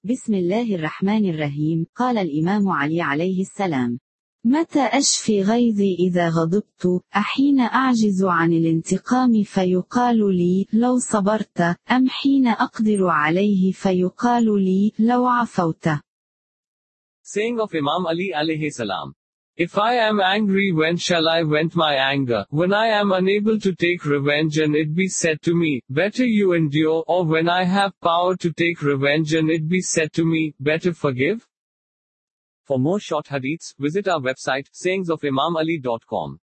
بسم الله الرحمن الرحيم. قال الإمام علي عليه السلام: متى أشفي غيظي إذا غضبت؟ أحين أعجز عن الانتقام فيقال لي لو صبرت، أم حين أقدر عليه فيقال لي لو عفوت. Saying of Imam Ali alayhi salam. If I am angry, when shall I vent my anger? When I am unable to take revenge and it be said to me, better you endure, or when I have power to take revenge and it be said to me, better forgive? For more short hadiths, visit our website, sayingsofimamali.com.